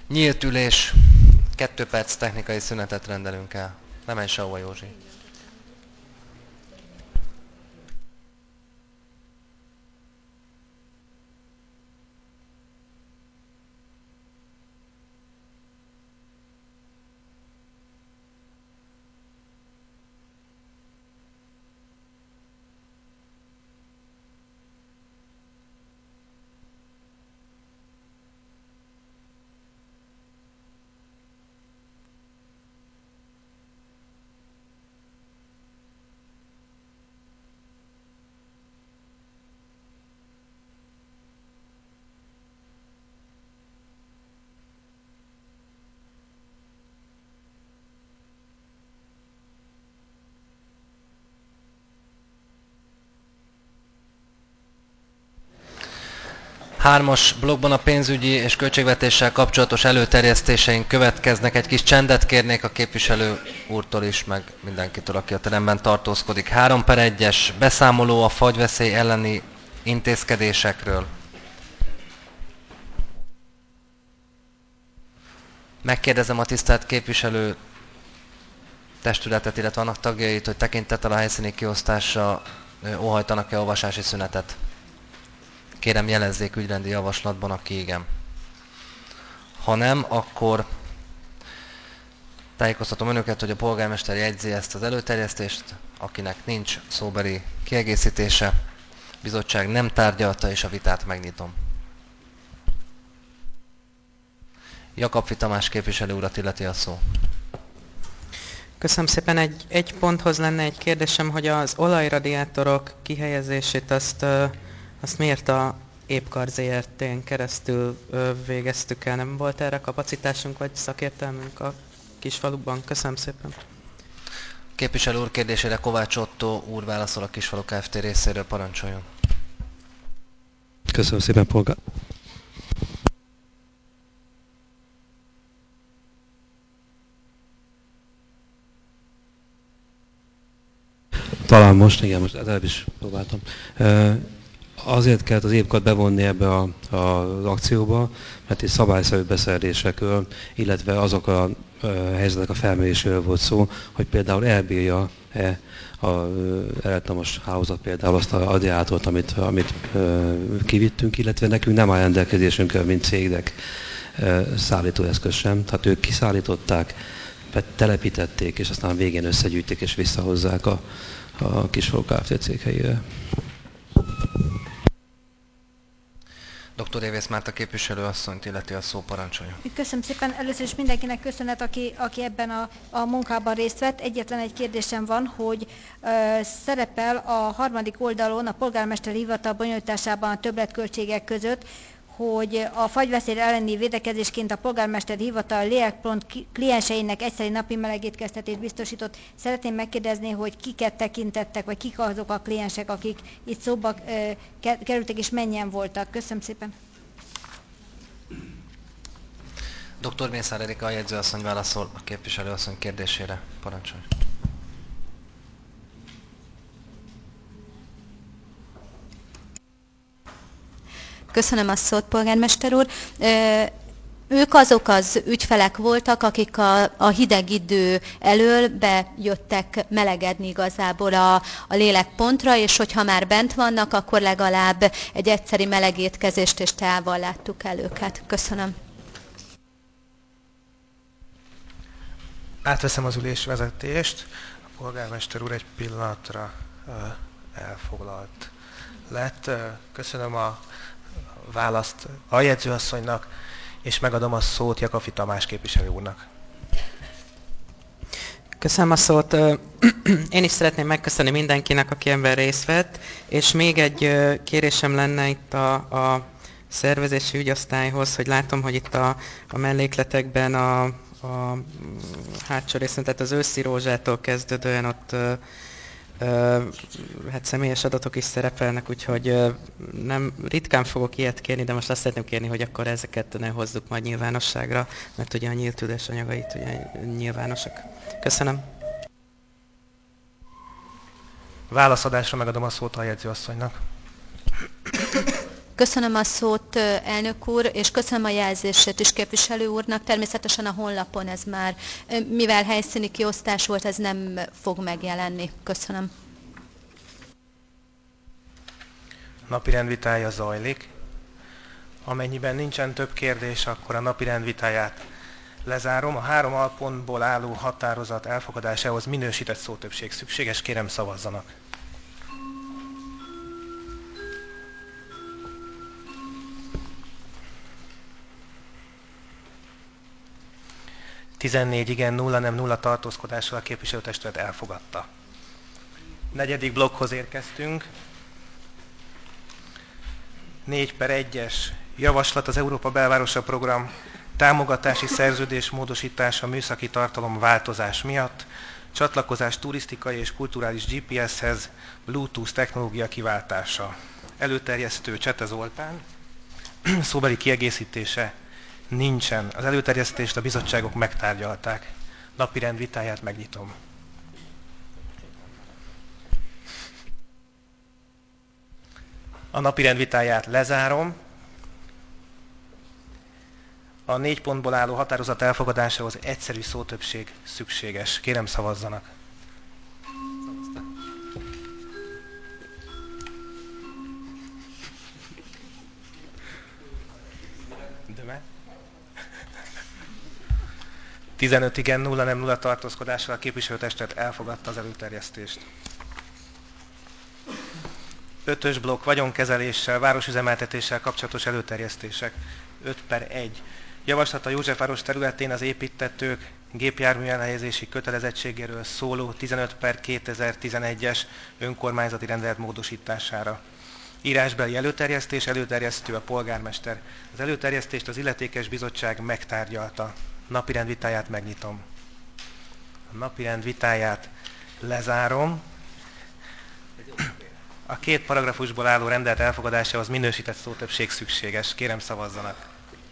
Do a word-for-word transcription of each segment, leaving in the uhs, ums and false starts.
Nyílt ülés, kettő perc technikai szünetet rendelünk el. Ne menj sehova, Józsi. Hármas blokkban a pénzügyi és költségvetéssel kapcsolatos előterjesztéseink következnek. Egy kis csendet kérnék a képviselő úrtól is, meg mindenkitől, aki a teremben tartózkodik. három per egyes beszámoló a fagyveszély elleni intézkedésekről. Megkérdezem a tisztelt képviselő testületet, illetve annak tagjait, hogy tekintettel a helyszíni kiosztásra óhajtanak-e olvasási szünetet. Kérem, jelezzék ügyrendi javaslatban, aki igen. Ha nem, akkor tájékoztatom önöket, hogy a polgármester jegyzi ezt az előterjesztést, akinek nincs szóbeli kiegészítése. Bizottság nem tárgyalta, és a vitát megnyitom. Jakab Tamás képviselő urat illeti a szó. Köszönöm szépen. Egy, egy ponthoz lenne egy kérdésem, hogy az olajradiátorok kihelyezését azt, azt miért a Épkar zé er té-n keresztül végeztük el? Nem volt erre kapacitásunk vagy szakértelmünk a Kisfaluban? Köszönöm szépen. Képviselő úr kérdésére Kovács Ottó úr válaszol a Kisfalu Kft. Részéről, parancsoljon. Köszönöm szépen, polgár. Talán most, igen, most előbb is próbáltam. Azért kellett az Épkart bevonni ebbe a, a, az akcióba, mert itt szabályszerű beszerzésekről, illetve azok a, a helyzetek a felméréséről volt szó, hogy például elbírja-e az elektromos hálózat például azt a radiátort, amit, amit kivittünk, illetve nekünk nem áll rendelkezésünkre, mint cégnek szállítóeszköz sem. Tehát ők kiszállították, telepítették, és aztán végén összegyűjtik és visszahozzák a, a Kisfalu Kft. Cég helyére. doktor Évész Márta képviselő asszonyt illeti a szó, parancsolja. Köszönöm szépen. Először is mindenkinek köszönet, aki, aki ebben a, a munkában részt vett. Egyetlen egy kérdésem van, hogy ö, szerepel a harmadik oldalon a polgármester hivatal bonyolításában a többletköltségek között, hogy a fagyveszély elleni védekezésként a polgármester hivatal lélekpont klienseinek egyszeri napi melegétkeztetést biztosított. Szeretném megkérdezni, hogy kiket tekintettek, vagy kik azok a kliensek, akik itt szóba ö, kerültek, és mennyien voltak. Köszönöm szépen. doktor Mészár Erika, a jegyzőasszony válaszol a képviselőasszony kérdésére. Parancsolj. Köszönöm a szót, polgármester úr. Ők azok az ügyfelek voltak, akik a, a hideg idő elől bejöttek melegedni igazából a, a lélekpontra, és hogyha már bent vannak, akkor legalább egy egyszeri melegétkezést és teával láttuk el őket. Köszönöm. Átveszem az ülésvezetést. A polgármester úr egy pillanatra elfoglalt lett. Köszönöm a választ a jegyzőasszonynak, és megadom a szót Jakab Tamás képviselő úrnak. Köszönöm a szót. Én is szeretném megköszönni mindenkinek, aki ebben részt vett, és még egy kérésem lenne itt a, a szervezési ügyosztályhoz, hogy látom, hogy itt a, a mellékletekben a, a hátsó részen, tehát az őszi rózsától kezdődően ott Uh, hát személyes adatok is szerepelnek, úgyhogy uh, nem ritkán fogok ilyet kérni, de most azt szeretném kérni, hogy akkor ezeket ne hozzuk majd nyilvánosságra, mert ugye a nyílt ülés anyagait ugye nyilvánosak. Köszönöm. Válaszadásra megadom a szót a jegyzőasszonynak. Köszönöm a szót, elnök úr, és köszönöm a jelzését is képviselő úrnak. Természetesen a honlapon ez már, mivel helyszíni kiosztás volt, ez nem fog megjelenni. Köszönöm. Napirend vitája zajlik. Amennyiben nincsen több kérdés, akkor a napirend vitáját lezárom. A három alpontból álló határozat elfogadásához minősített szótöbbség szükséges. Kérem, szavazzanak. tizennégy igen, nulla nem, nulla tartózkodással a képviselőtestület elfogadta. Negyedik blokkhoz érkeztünk. négy per egyes javaslat az Európa Belvárosa Program támogatási szerződés módosítása műszaki tartalom változás miatt, csatlakozás turisztikai és kulturális gé pé es-hez, Bluetooth technológia kiváltása. Előterjesztő Csete Zoltán, szóbeli kiegészítése nincsen. Az előterjesztést a bizottságok megtárgyalták. Napirend vitáját megnyitom. A napirend vitáját lezárom. A négy pontból álló határozat elfogadásához egyszerű szótöbbség szükséges. Kérem, szavazzanak. Döme. tizenöt igen, nulla nem, nulla tartózkodással a képviselőtestet elfogadta az előterjesztést. Ötös blokk vagyonkezeléssel, városüzemeltetéssel kapcsolatos előterjesztések. öt per egy. Javaslat a Józsefváros területén az építtetők gépjármű elhelyezési kötelezettségéről szóló tizenöt per kétezer-tizenegyes önkormányzati rendelet módosítására. Írásbeli előterjesztés, előterjesztő a polgármester. Az előterjesztést az illetékes bizottság megtárgyalta. Napirend vitáját megnyitom. A napirend vitáját lezárom. A két paragrafusból álló rendelet elfogadásához minősített szótöbbség szükséges. Kérem, szavazzanak.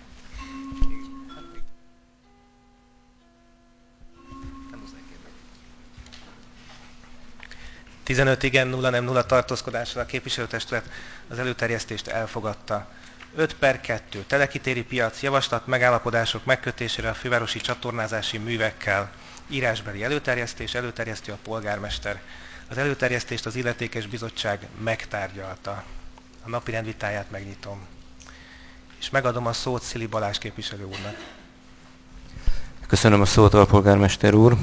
tizenöt igen, nulla nem, nulla tartózkodással a képviselőtestület az előterjesztést elfogadta. öt per kettő. Telekitéri piac, javaslat megállapodások megkötésére a fővárosi csatornázási művekkel. Írásbeli előterjesztés, előterjesztő a polgármester. Az előterjesztést az illetékes bizottság megtárgyalta. A napirend vitáját megnyitom. És megadom a szót Szili Balázs képviselő úrnak. Köszönöm a szót, alpolgármester úr.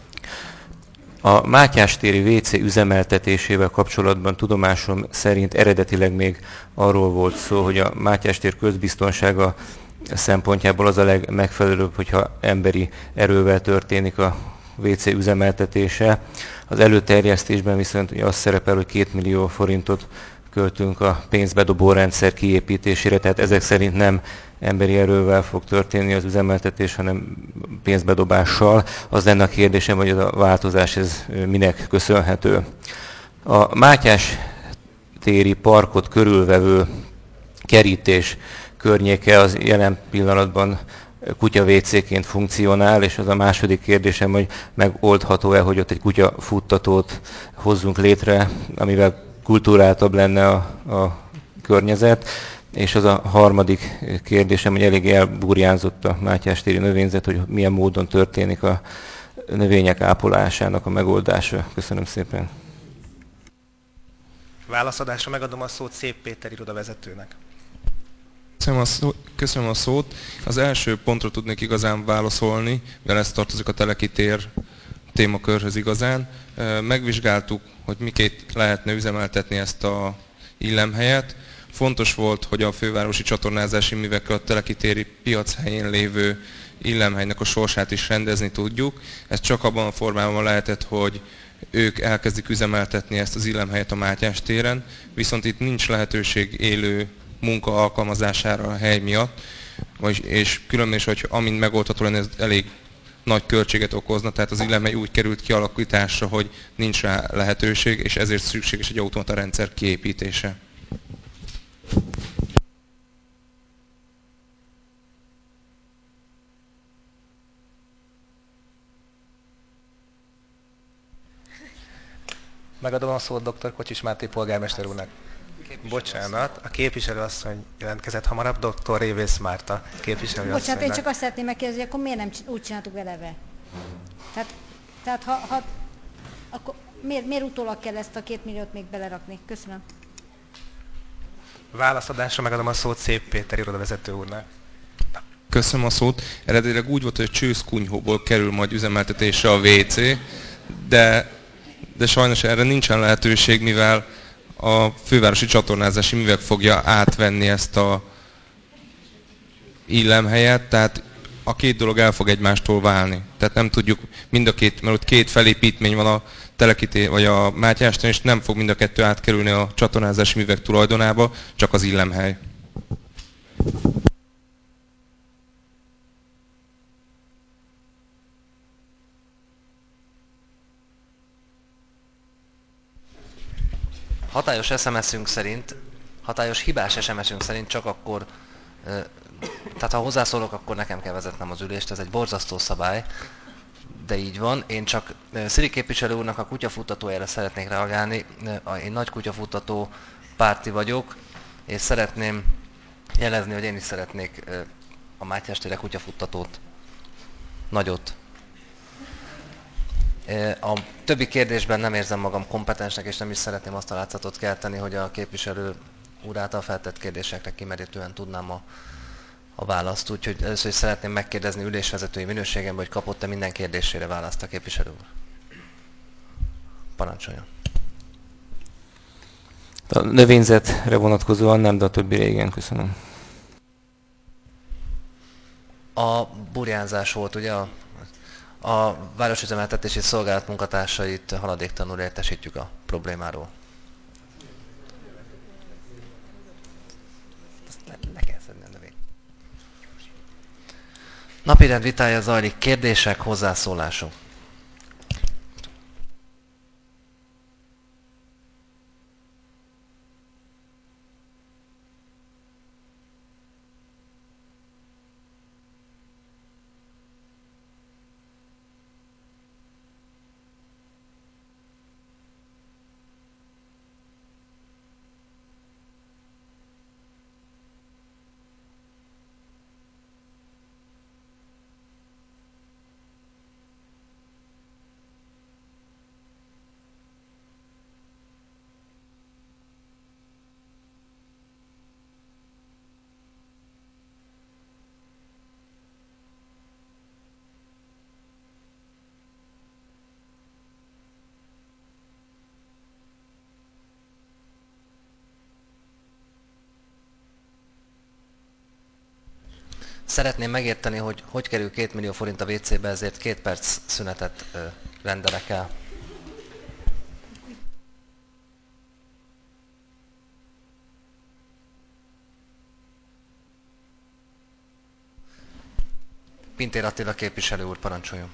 A Mátyás téri vé cé üzemeltetésével kapcsolatban tudomásom szerint eredetileg még arról volt szó, hogy a Mátyás tér közbiztonsága szempontjából az a legmegfelelőbb, hogyha emberi erővel történik a vé cé üzemeltetése. Az előterjesztésben viszont az szerepel, hogy két millió forintot költünk a pénzbedobó rendszer kiépítésére, tehát ezek szerint nem emberi erővel fog történni az üzemeltetés, hanem pénzbedobással. Az lenne a kérdésem, hogy ez a változás ez minek köszönhető. A Mátyás téri parkot körülvevő kerítés környéke az jelen pillanatban kutya vé céként funkcionál, és az a második kérdésem, hogy megoldható-e, hogy ott egy kutya futtatót hozzunk létre, amivel kulturáltabb lenne a, a környezet. És az a harmadik kérdésem, hogy eléggé elburjánzott a Mátyás téri növényzet, hogy milyen módon történik a növények ápolásának a megoldása. Köszönöm szépen. Válaszadásra megadom a szót Szép Péter irodavezetőnek. Köszönöm a, szó, köszönöm a szót. Az első pontra tudnék igazán válaszolni, mivel ez tartozik a telekitér témakörhöz igazán. Megvizsgáltuk, hogy miként lehetne üzemeltetni ezt a illemhelyet. Fontos volt, hogy a fővárosi csatornázási művekkel a telekitéri piac helyén lévő illemhelynek a sorsát is rendezni tudjuk. Ez csak abban a formában lehetett, hogy ők elkezdik üzemeltetni ezt az illemhelyet a Mátyás téren, viszont itt nincs lehetőség élő munka alkalmazására a hely miatt, és különben is, hogy amint megoldható lenne, ez elég nagy költséget okozna, tehát az illemhely úgy került kialakításra, hogy nincs rá lehetőség, és ezért szükséges egy automata rendszer kiépítése. Megadom a szót dr. Kocsis Máté polgármester úrnak. Bocsánat, a képviselőasszony jelentkezett hamarabb, doktor Révész Márta képviselőasszonynak. Bocsánat, én csak azt szeretném megkérdezni, hogy akkor miért nem c- úgy csináltuk eleve? Tehát, tehát ha, ha akkor miért, miért utólag kell ezt a két milliót még belerakni? Köszönöm. Válaszadásra megadom a szót Szép Péter irodavezető úrnak. Köszönöm a szót. Eredetileg úgy volt, hogy a csőszkunyhóból kerül majd üzemeltetésre a vé cé, de, de sajnos erre nincsen lehetőség, mivel a fővárosi csatornázási művek fogja átvenni ezt a illemhelyet, tehát a két dolog el fog egymástól válni. Tehát nem tudjuk mind a két, mert ott két felépítmény van a Telekité vagy a Mátyáston, és nem fog mind a kettő átkerülni a csatornázási művek tulajdonába, csak az illemhely. Hatályos es em es-ünk szerint, hatályos hibás es em es-ünk szerint csak akkor, ö, tehát ha hozzászólok, akkor nekem kell vezetnem az ülést, ez egy borzasztó szabály, de így van. Én csak ö, Szili képviselő úrnak a kutyafuttatójára szeretnék reagálni. Ö, Én nagy kutyafutató párti vagyok, és szeretném jelezni, hogy én is szeretnék ö, a Mátyás tére kutyafuttatót. Nagyot. A többi kérdésben nem érzem magam kompetensnek, és nem is szeretném azt a látszatot kelteni, hogy a képviselő úr által feltett kérdésekre kimerítően tudnám a, a választ. Úgyhogy először is szeretném megkérdezni ülésvezetői minőségemben, hogy kapott-e minden kérdésére választ a képviselő úr. Parancsoljon. A növényzetre vonatkozóan nem, de a többire igen, köszönöm. A burjánzás volt, ugye? A, a Városüzemeltetési Szolgálat munkatársait haladéktalanul értesítjük a problémáról. Ezt le, le kell szedni a növényt. Napirend vitája zajlik. Kérdések, hozzászólások. Szeretném megérteni, hogy hogy kerül két millió forint a vé cébe, ezért két perc szünetet ö, rendelek el. Pintér Attila képviselő úr, parancsoljon.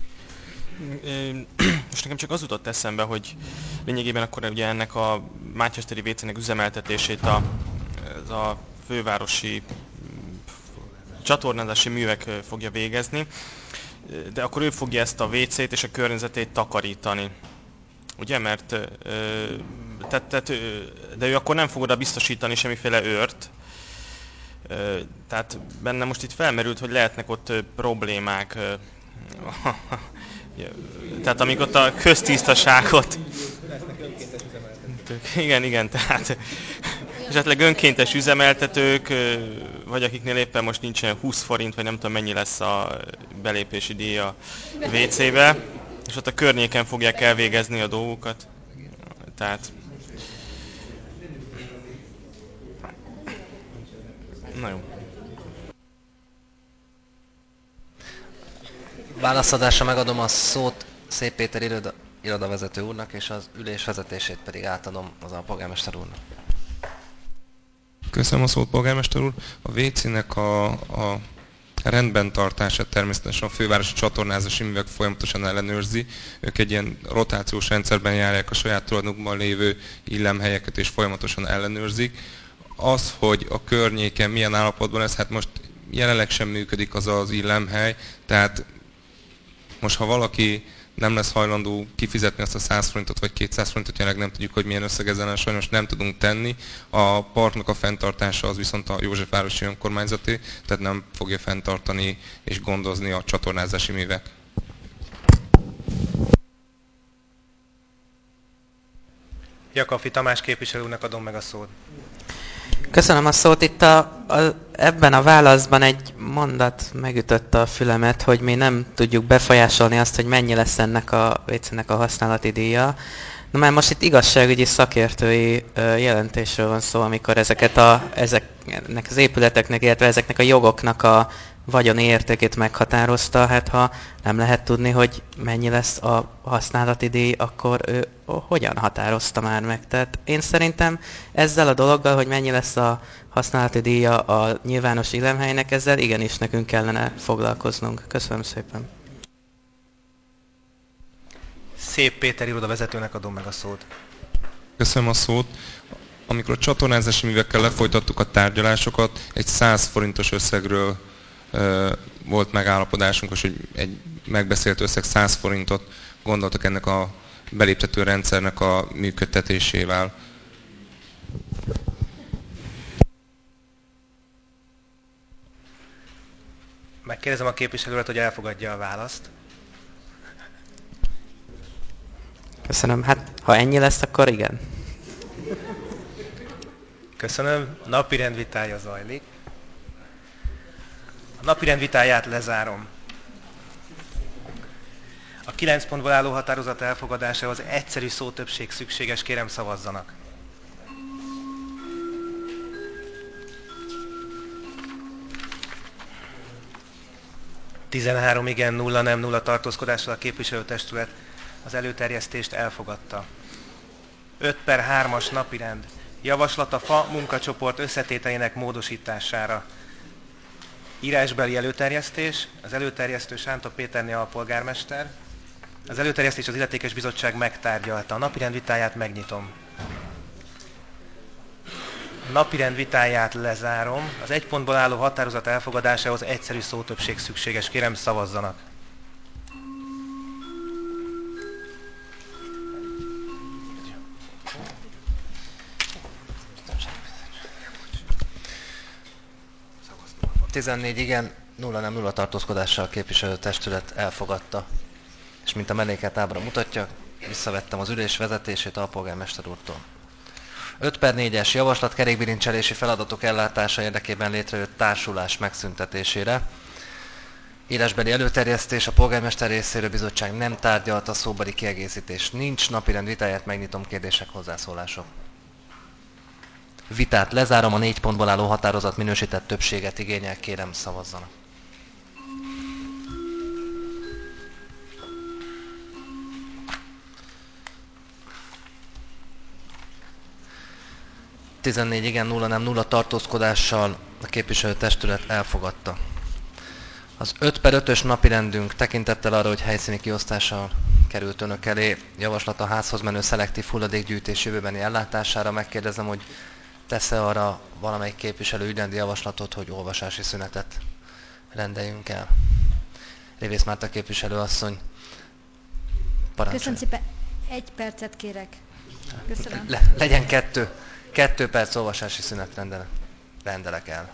Most nekem csak az jutott eszembe, hogy lényegében akkor ugye ennek a Mátyás téri vé cének üzemeltetését a, ez a fővárosi csatornázási művek fogja végezni, de akkor ő fogja ezt a vé cét és a környezetét takarítani. Ugye, mert tehát, tehát, de ő akkor nem fog oda biztosítani semmiféle őrt. Tehát benne most itt felmerült, hogy lehetnek ott problémák. Tehát amikor ott a köztisztaságot... Igen, igen, tehát esetleg önkéntes üzemeltetők, vagy akiknél éppen most nincsen húsz forint, vagy nem tudom mennyi lesz a belépési díj a vé cébe, és ott a környéken fogják elvégezni a dolgokat. Tehát... Na jó. Válaszadásra megadom a szót Szép Péter iroda, irodavezető úrnak, és az ülés vezetését pedig átadom az alpolgármester úrnak. Köszönöm a szót, polgármester úr. A vé cének a, a rendben tartását természetesen a fővárosi csatornázási művek folyamatosan ellenőrzi. Ők egy ilyen rotációs rendszerben járják a saját tulajdonukban lévő illemhelyeket, és folyamatosan ellenőrzik. Az, hogy a környéken milyen állapotban lesz, hát most jelenleg sem működik az az illemhely, tehát most ha valaki nem lesz hajlandó kifizetni azt a száz forintot vagy kétszáz forintot, jelenleg nem tudjuk, hogy milyen összeg ezen sajnos nem tudunk tenni. A parknak a fenntartása az viszont a Józsefvárosi Önkormányzaté, tehát nem fogja fenntartani és gondozni a csatornázási művek. Jakafi Tamás képviselő úrnak adom meg a szót. Köszönöm a szót. Itt a, a, ebben a válaszban egy mondat megütötte a fülemet, hogy mi nem tudjuk befolyásolni azt, hogy mennyi lesz ennek a vécének a használati díja. Na már most itt igazságügyi szakértői ö, jelentésről van szó, amikor ezeket a, ezeknek az épületeknek, illetve ezeknek a jogoknak a vagyoni értékét meghatározta. Hát ha nem lehet tudni, hogy mennyi lesz a használati díj, akkor ő hogyan határozta már meg? Tehát én szerintem ezzel a dologgal, hogy mennyi lesz a használati díja a nyilvános illemhelynek, ezzel igenis nekünk kellene foglalkoznunk. Köszönöm szépen. Szép Péter irodavezetőnek adom meg a szót. Köszönöm a szót. Amikor a csatornázási művekkel lefolytattuk a tárgyalásokat, egy száz forintos összegről e, volt megállapodásunk, és hogy egy megbeszélt összeg száz forintot gondoltak ennek a beléptető rendszernek a működtetésével. Megkérdezem a képviselőt, hogy elfogadja a választ. Köszönöm. Hát, ha ennyi lesz, akkor igen. Köszönöm. Napirend vitája zajlik. A napirend vitáját lezárom. A kilenc pontból álló határozat elfogadásához egyszerű szótöbbség szükséges, kérem szavazzanak. tizenhárom igen, nulla nem, nulla tartózkodással a képviselőtestület az előterjesztést elfogadta. öt per hármas napirend. Javaslat a FA munkacsoport összetételének módosítására. Írásbeli előterjesztés. Az előterjesztő Sánta Péterné alpolgármester. Az előterjesztés az illetékes bizottság megtárgyalta. A napirend vitáját megnyitom. A napirend vitáját lezárom. Az egy pontból álló határozat elfogadásához egyszerű szótöbbség szükséges. Kérem szavazzanak. tizennégy igen, nulla nem, nulla tartózkodással a képviselőtestület elfogadta. És mint a mellékelt ábra mutatja, visszavettem az ülés vezetését a polgármester úrtól. öt per négyes javaslat kerékbilincselési feladatok ellátása érdekében létrejött társulás megszüntetésére. Írásbeli előterjesztés a polgármester részéről bizottság nem tárgyalta, szóbeli kiegészítés nincs, napirend vitáját megnyitom, kérdések, hozzászólások. Vitát lezárom, a négy pontból álló határozat minősített többséget igényel, kérem szavazzanak. tizennégy igen, nulla nem, nulla tartózkodással a képviselőtestület elfogadta. Az öt per ötös napirendünk tekintettel arra, hogy helyszíni kiosztással került önök elé, javaslat a házhoz menő szelektív hulladékgyűjtés jövőbeni ellátására. Megkérdezem, hogy tesz-e arra valamelyik képviselő ügyrendi javaslatot, hogy olvasási szünetet rendeljünk el. Révész Márta képviselő asszony, parancsolj. Köszönöm szépen. Egy percet kérek. Köszönöm. Le, legyen kettő. Kettő perc olvasási szünet rendelek, rendelek el.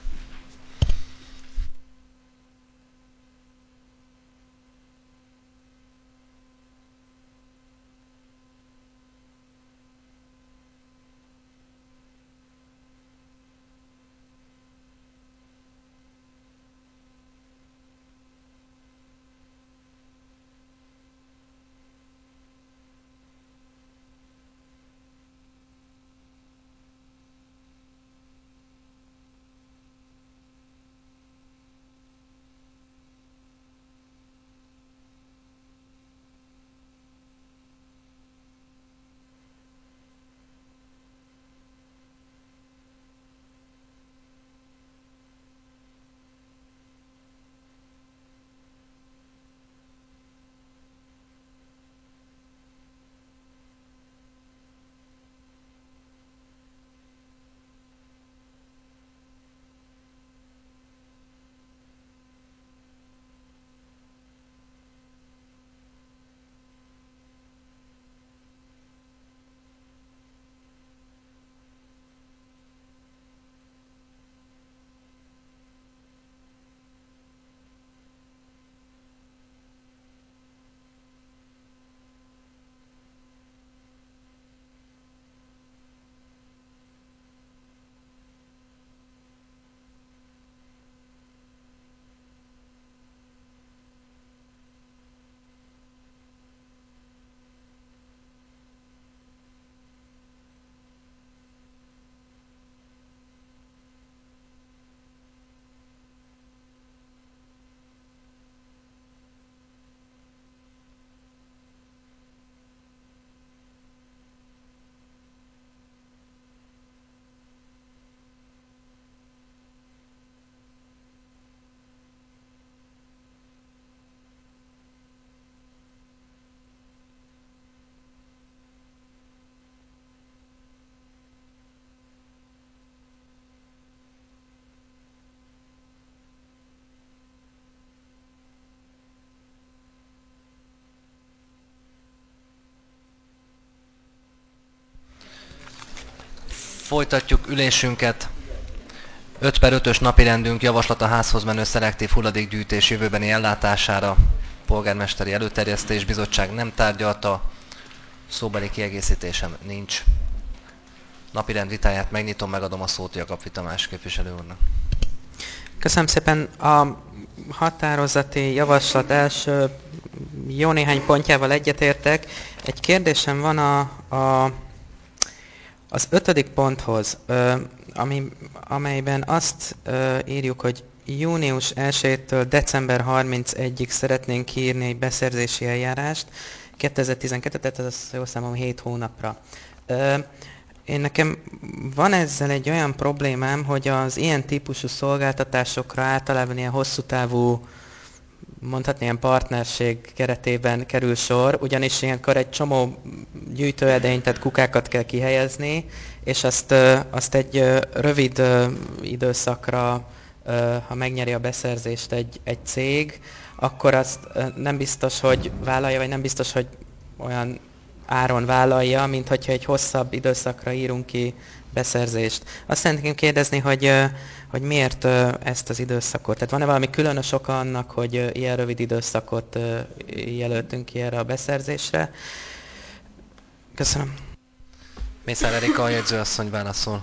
Folytatjuk ülésünket. öt per ötös napirendünk javaslat a házhoz menő szelektív hulladékgyűjtés jövőbeni ellátására. Polgármesteri előterjesztés bizottság nem tárgyalta, szóbeli kiegészítésem nincs. Napirend vitáját megnyitom, megadom a szót Jakab Tamás képviselő úrnak. Köszönöm szépen. A határozati javaslat első jó néhány pontjával egyetértek. Egy kérdésem van a, a, az ötödik ponthoz, ö, ami, amelyben azt ö, írjuk, hogy június elsejétől december harmincegyedikéig szeretnénk írni egy beszerzési eljárást, kétezer-tizenkettő, tehát ez jó számom hét hónapra. Ö, Én nekem van ezzel egy olyan problémám, hogy az ilyen típusú szolgáltatásokra általában ilyen hosszú távú, mondhatni ilyen partnerség keretében kerül sor, ugyanis ilyenkor egy csomó gyűjtőedényt, tehát kukákat kell kihelyezni, és azt, azt egy rövid időszakra, ha megnyeri a beszerzést egy, egy cég, akkor azt nem biztos, hogy vállalja, vagy nem biztos, hogy olyan áron vállalja, mint hogyha egy hosszabb időszakra írunk ki beszerzést. Azt szeretném kérdezni, hogy, hogy miért ezt az időszakot? Tehát van-e valami különös oka annak, hogy ilyen rövid időszakot jelöltünk ki erre a beszerzésre? Köszönöm. Mészár Erika, a jegyzőasszony válaszol.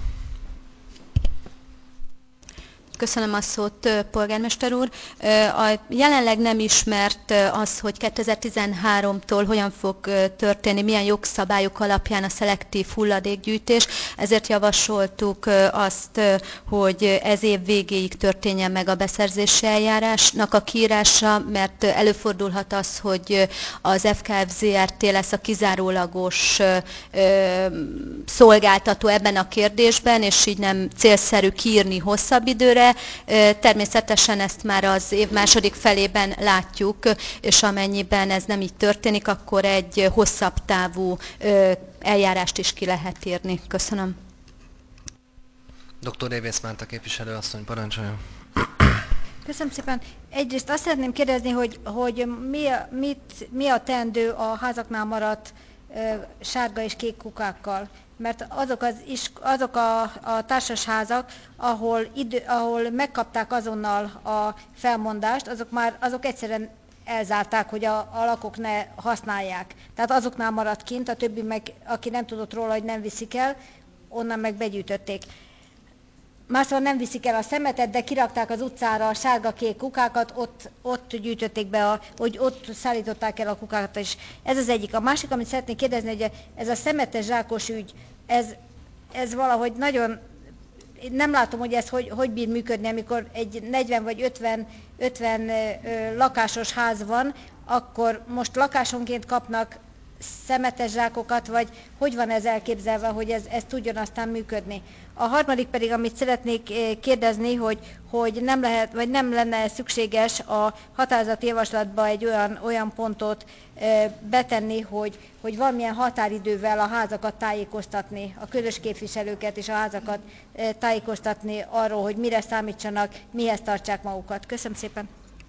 Köszönöm a szót, polgármester úr. A jelenleg nem ismert az, hogy kétezer-tizenháromtól hogyan fog történni, milyen jogszabályok alapján a szelektív hulladékgyűjtés. Ezért javasoltuk azt, hogy ez év végéig történjen meg a beszerzési eljárásnak a kiírása, mert előfordulhat az, hogy az ef ká ef zé er té lesz a kizárólagos szolgáltató ebben a kérdésben, és így nem célszerű kiírni hosszabb időre. Természetesen ezt már az év második felében látjuk, és amennyiben ez nem így történik, akkor egy hosszabb távú eljárást is ki lehet írni. Köszönöm. doktor Révész Márta képviselő asszony, parancsoljon. Köszönöm szépen. Egyrészt azt szeretném kérdezni, hogy, hogy mi, a, mit, mi a teendő a házaknál maradt e, sárga és kék kukákkal. Mert azok, az is, azok a, a társasházak, ahol, idő, ahol megkapták azonnal a felmondást, azok már azok egyszerűen elzárták, hogy a, a lakók ne használják. Tehát azoknál maradt kint, a többi meg, aki nem tudott róla, hogy nem viszik el, onnan meg begyűjtötték. Máshol nem viszik el a szemetet, de kirakták az utcára a sárga-kék kukákat, ott, ott gyűjtötték be, a, hogy ott szállították el a kukákat is. Ez az egyik. A másik, amit szeretnék kérdezni, hogy ez a szemetes zsákos ügy, ez, ez valahogy nagyon, nem látom, hogy ez hogy, hogy bír működni, amikor egy negyven vagy ötven, ötven ö, lakásos ház van, akkor most lakásonként kapnak szemetes zsákokat, vagy hogy van ez elképzelve, hogy ez, ez tudjon aztán működni. A harmadik pedig, amit szeretnék kérdezni, hogy, hogy nem lehet, vagy nem lenne szükséges a határozati javaslatba egy olyan, olyan pontot betenni, hogy, hogy valamilyen határidővel a házakat tájékoztatni, a közös képviselőket és a házakat tájékoztatni arról, hogy mire számítsanak, mihez tartsák magukat. Köszönöm szépen!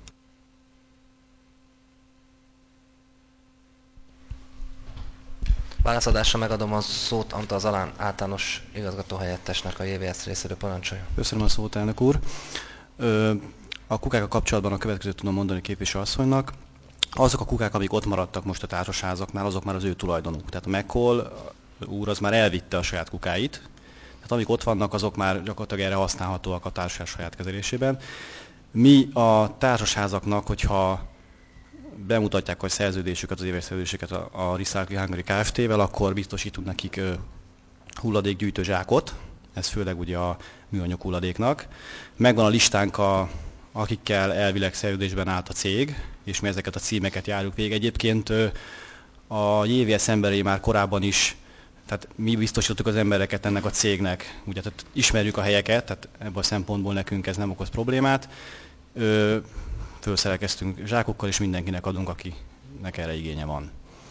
Válaszadásra megadom a szót Antal Zalán általános igazgatóhelyettesnek a jé vé es részéről, parancsolja. Köszönöm a szót, elnök úr. A kukákkal kapcsolatban a következőt tudom mondani képviselő asszonynak. Azok a kukák, amik ott maradtak most a társasházaknál, azok már az ő tulajdonuk. Tehát a McCall úr az már elvitte a saját kukáit. Tehát amik ott vannak, azok már gyakorlatilag erre használhatóak a társaság saját kezelésében. Mi a társasházaknak, hogyha bemutatják a szerződésüket, az éves szerződésüket a, a Recycling Hungary Kft-vel, akkor biztosítunk nekik hulladékgyűjtő zsákot, ez főleg ugye a műanyag hulladéknak. Megvan a listánk, a, akikkel elvileg szerződésben állt a cég, és mi ezeket a címeket járjuk végig. Egyébként a jé vé es emberei már korábban is, tehát mi biztosítottuk az embereket ennek a cégnek, ugye tehát ismerjük a helyeket, tehát ebből a szempontból nekünk ez nem okoz problémát. Ö, Fölszerelkeztünk zsákokkal, és mindenkinek adunk, akinek erre igénye van.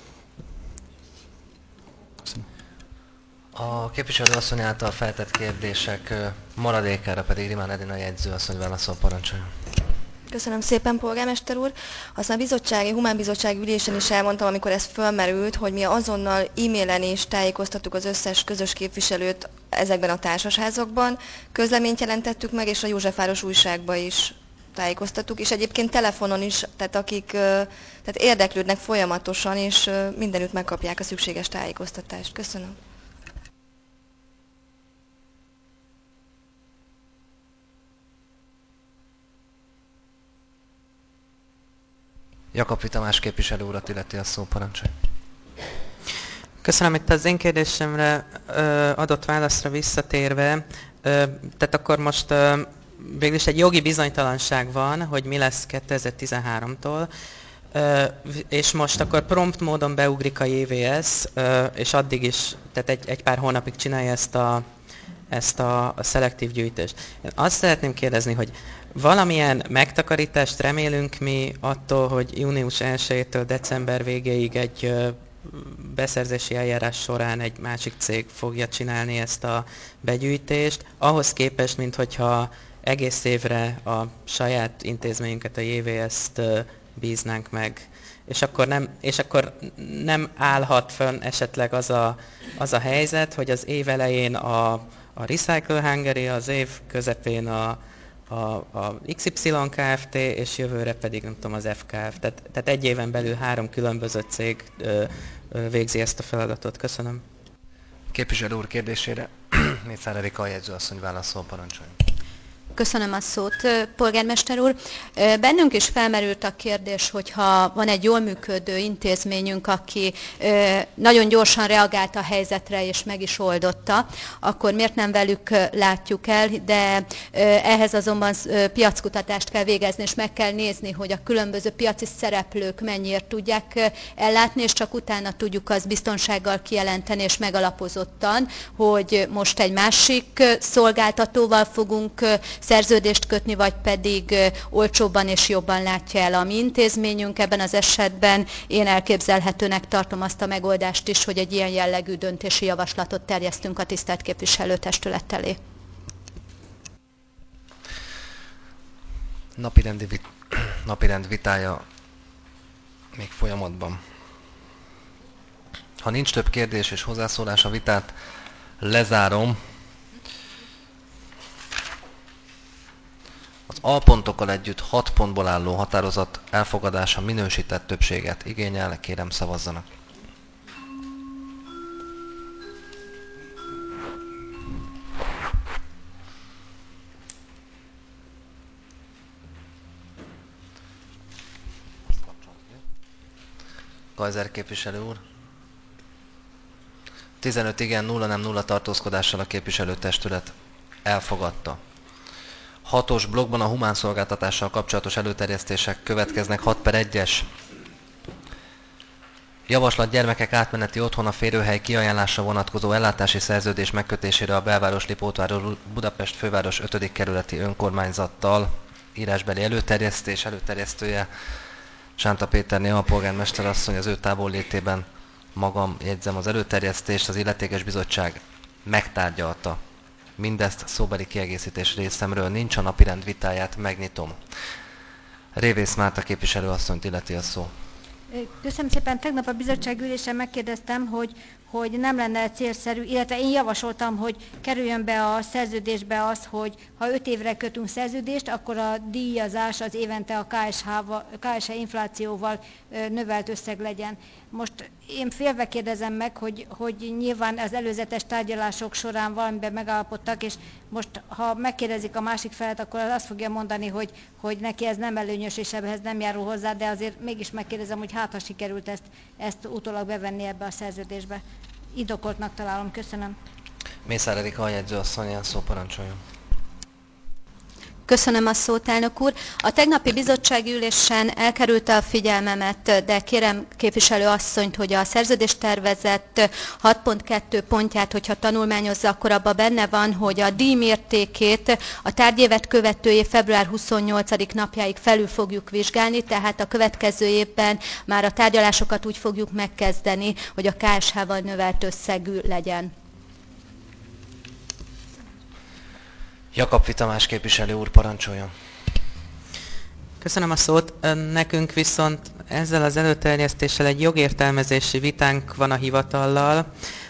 Köszönöm. A képviselő asszony által feltett kérdések maradékára pedig Rimán Edina jegyző asszony válaszol, parancsoljon. Köszönöm szépen, polgármester úr. Aztán a bizottsági, humánbizottsági ülésen is elmondtam, amikor ez fölmerült, hogy mi azonnal e-mailen is tájékoztattuk az összes közös képviselőt ezekben a társasházakban. Közleményt jelentettük meg, és a Józsefváros újságba is tájékoztattuk, és egyébként telefonon is, tehát akik tehát érdeklődnek folyamatosan, és mindenütt megkapják a szükséges tájékoztatást. Köszönöm. Jakab Tamás képviselő urat illeti a szó, parancsolj. Köszönöm, itt az én kérdésemre ö, adott válaszra visszatérve, ö, tehát akkor most ö, végülis egy jogi bizonytalanság van, hogy mi lesz kétezer-tizenháromtól, ö, és most akkor prompt módon beugrik a jé vé es, ö, és addig is, tehát egy, egy pár hónapig csinálja ezt a, ezt a, a szelektív gyűjtést. Én azt szeretném kérdezni, hogy valamilyen megtakarítást remélünk mi attól, hogy június elsejétől december végéig egy ö, beszerzési eljárás során egy másik cég fogja csinálni ezt a begyűjtést, ahhoz képest, mint hogyha egész évre a saját intézményünket, a jé vé es-t bíznánk meg. És akkor nem, és akkor nem állhat fönn esetleg az a, az a helyzet, hogy az év elején a, a Recycle Hungary, az év közepén a, a, a iksz ipszilon Kft. És jövőre pedig nem tudom, az ef ká ef. Tehát, tehát egy éven belül három különböző cég ö, ö, végzi ezt a feladatot. Köszönöm. Képviselő úr kérdésére Mészár Erika asszony válaszol, parancsoljon. Köszönöm a szót, polgármester úr. Bennünk is felmerült a kérdés, hogyha van egy jól működő intézményünk, aki nagyon gyorsan reagált a helyzetre és meg is oldotta, akkor miért nem velük látjuk el, de ehhez azonban piackutatást kell végezni, és meg kell nézni, hogy a különböző piaci szereplők mennyiért tudják ellátni, és csak utána tudjuk azt biztonsággal kijelenteni és megalapozottan, hogy most egy másik szolgáltatóval fogunk szerződést kötni, vagy pedig olcsóbban és jobban látja el a mi intézményünk. Ebben az esetben én elképzelhetőnek tartom azt a megoldást is, hogy egy ilyen jellegű döntési javaslatot terjesztünk a tisztelt képviselőtestület elé. Napirendi vit, napirend vitája még folyamatban. Ha nincs több kérdés és hozzászólás, a vitát lezárom. Az alpontokkal együtt hat pontból álló határozat elfogadása minősített többséget igényel, kérem szavazzanak. Kaiser képviselő úr. tizenöt igen, nulla nem, nulla tartózkodással a képviselőtestület elfogadta. Hatos blokkban a humán szolgáltatással kapcsolatos előterjesztések következnek. hat per egyes. Javaslat gyermekek átmeneti otthona férőhely kiajánlásra vonatkozó ellátási szerződés megkötésére a Belváros Lipótváros Budapest főváros ötödik kerületi önkormányzattal. Írásbeli előterjesztés, előterjesztője Sánta Péterné alpolgármester asszony, az ő távollétében magam jegyzem az előterjesztést. Az illetékes bizottság megtárgyalta mindezt, szóbeli kiegészítés részemről nincs, a napirend vitáját megnyitom. Révész Márta képviselő asszonyt illeti a szó. Köszönöm szépen. Tegnap a bizottság ülésen megkérdeztem, hogy, hogy nem lenne célszerű, illetve én javasoltam, hogy kerüljön be a szerződésbe az, hogy ha öt évre kötünk szerződést, akkor a díjazás az évente a ká es há inflációval növelt összeg legyen. Most én félve kérdezem meg, hogy, hogy nyilván az előzetes tárgyalások során valamiben megállapodtak, és most ha megkérdezik a másik felet, akkor az azt fogja mondani, hogy, hogy neki ez nem előnyös, és ehhez nem járul hozzá, de azért mégis megkérdezem, hogy hát ha sikerült ezt, ezt utólag bevenni ebbe a szerződésbe. Indokoltnak találom. Köszönöm. Mészár Erika aljegyző asszony, szó parancsoljon. Köszönöm a szót, elnök úr. A tegnapi bizottsági ülésen elkerülte a figyelmemet, de kérem képviselő asszonyt, hogy a szerződéstervezet hat pont kettő pontját, hogyha tanulmányozza, akkor abban benne van, hogy a díj mértékét a tárgyévet követő év február huszonnyolcadik napjáig felül fogjuk vizsgálni, tehát a következő évben már a tárgyalásokat úgy fogjuk megkezdeni, hogy a ká es há-val növelt összegű legyen. Jakab Tamás képviselő úr, parancsoljon. Köszönöm a szót. Nekünk viszont ezzel az előterjesztéssel egy jogértelmezési vitánk van a hivatallal.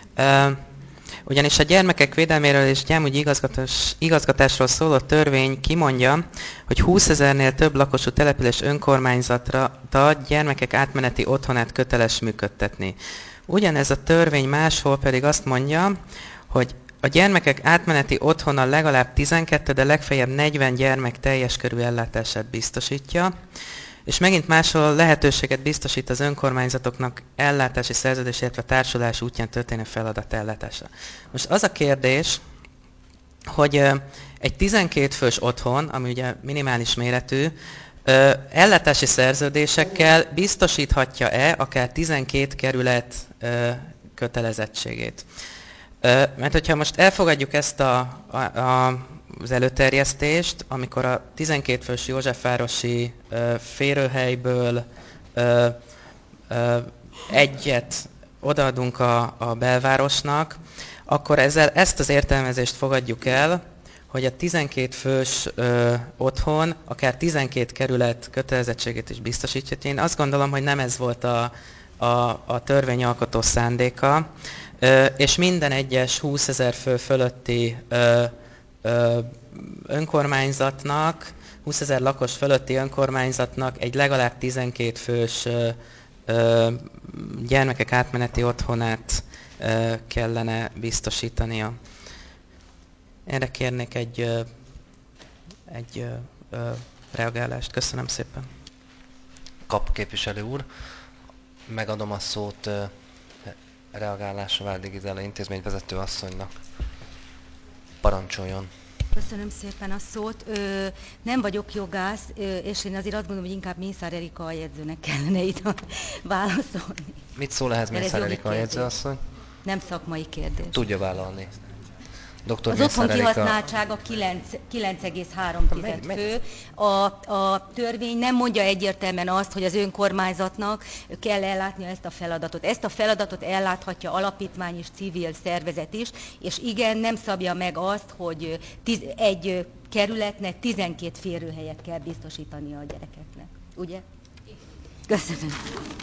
Ugyanis a gyermekek védelméről és gyámügyi igazgatás, igazgatásról szóló törvény kimondja, hogy húszezernél több lakosú település önkormányzatra gyermekek átmeneti otthonát köteles működtetni. Ugyanez a törvény máshol pedig azt mondja, hogy a gyermekek átmeneti otthona legalább tizenkettő, de legfeljebb negyven gyermek teljes körű ellátását biztosítja, és megint máshol lehetőséget biztosít az önkormányzatoknak ellátási szerződés, illetve társulás útján történő feladat ellátása. Most az a kérdés, hogy egy tizenkét fős otthon, ami ugye minimális méretű, ellátási szerződésekkel biztosíthatja-e akár tizenkét kerület kötelezettségét. Mert hogyha most elfogadjuk ezt a, a, a, az előterjesztést, amikor a tizenkét fős Józsefvárosi ö, férőhelyből ö, ö, egyet odaadunk a, a belvárosnak, akkor ezzel ezt az értelmezést fogadjuk el, hogy a tizenkét fős ö, otthon akár tizenkét kerület kötelezettségét is biztosítja. Én azt gondolom, hogy nem ez volt a, a, a törvényalkotó szándéka, ö, és minden egyes húszezer fő fölötti ö, ö, önkormányzatnak, húszezer lakos fölötti önkormányzatnak egy legalább tizenkét fős ö, ö, gyermekek átmeneti otthonát ö, kellene biztosítania. Erre kérnék egy, ö, egy ö, ö, reagálást. Köszönöm szépen. Kap képviselő úr. Megadom a szót ö, reagálásra Váldi Gizella intézményvezető asszonynak. Parancsoljon. Köszönöm szépen a szót. Ö, nem vagyok jogász, ö, és én azért azt gondolom, hogy inkább Mészár Erika aljegyzőnek kellene itt válaszolni. Mit szól ehhez Mészár Erika aljegyzőasszony? Nem szakmai kérdés. Tudja vállalni. doktor Az Mészár otthon Erika... kihasználtsága kilenc egész három fő. A, a törvény nem mondja egyértelműen azt, hogy az önkormányzatnak kell ellátnia ezt a feladatot. Ezt a feladatot elláthatja alapítmány és civil szervezet is, és igen, nem szabja meg azt, hogy tiz, egy kerületnek tizenkét férőhelyet kell biztosítania a gyerekeknek. Ugye? Köszönöm.